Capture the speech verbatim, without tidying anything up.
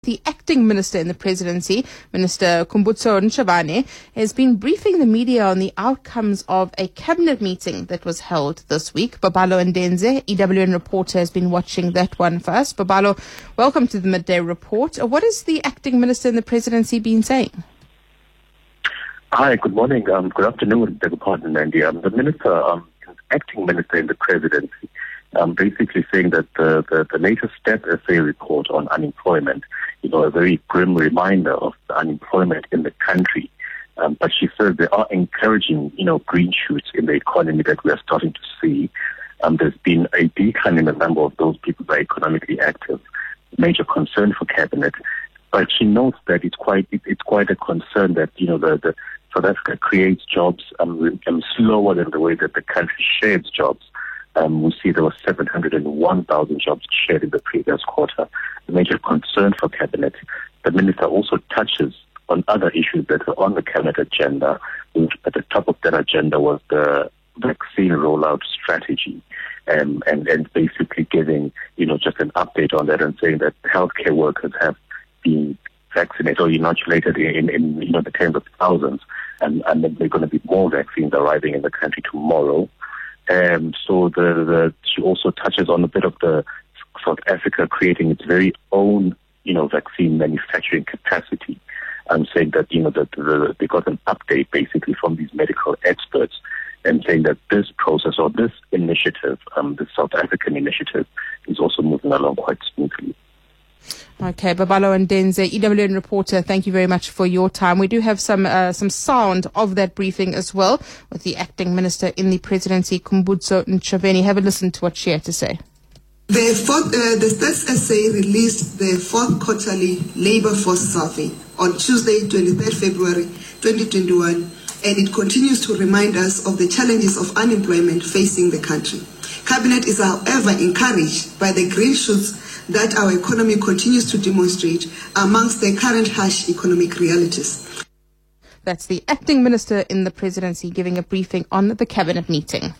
The acting minister in the presidency, Minister Khumbudzo Ntshavheni, has been briefing the media on the outcomes of a cabinet meeting that was held this week. Babalo Ndenze, E W N reporter, has been watching that one first. Babalo, welcome to the Midday Report. What has the acting minister in the presidency been saying? Hi, good morning. Um, good afternoon, beg your pardon, Andy. Um, the minister, um, acting minister in the presidency, um, basically saying that the, the, the latest STEP S A report on unemployment, you know, a very grim reminder of the unemployment in the country. Um, but she says there are encouraging, you know, green shoots in the economy that we are starting to see. Um, there's been a decline in the number of those people that are economically active, major concern for cabinet. But she notes that it's quite it, it's quite a concern that, you know, the, the South Africa creates jobs um, um, slower than the way that the country shares jobs. Um, we see there were seven hundred one thousand jobs shared in the previous quarter, a major concern for cabinet. The minister also touches on other issues that are on the cabinet agenda. At the top of that agenda was the vaccine rollout strategy, um, and, and basically giving, you know, just an update on that and saying that healthcare workers have been vaccinated or inoculated in, in you know, the tens of thousands, and, and then there are going to be more vaccines arriving in the country tomorrow. Um, so the, the, she also touches on a bit of the South Africa creating its very own, you know, vaccine manufacturing capacity. I'm saying that, you know, that the, they got an update basically from these medical experts and saying that this process or this initiative, um, the South African initiative, is also moving along quite smoothly. Okay, Babalo Ndenze, E W N reporter, thank you very much for your time. We do have some uh, some sound of that briefing as well with the acting minister in the presidency, Khumbudzo Ntshavheni. Have a listen to what she had to say. The, fourth, uh, the Stats S A released the fourth quarterly labour force survey on Tuesday, twenty-third February twenty twenty-one, and it continues to remind us of the challenges of unemployment facing the country. Cabinet is, however, encouraged by the green shoots that our economy continues to demonstrate amongst the current harsh economic realities. That's the acting minister in the presidency giving a briefing on the cabinet meeting.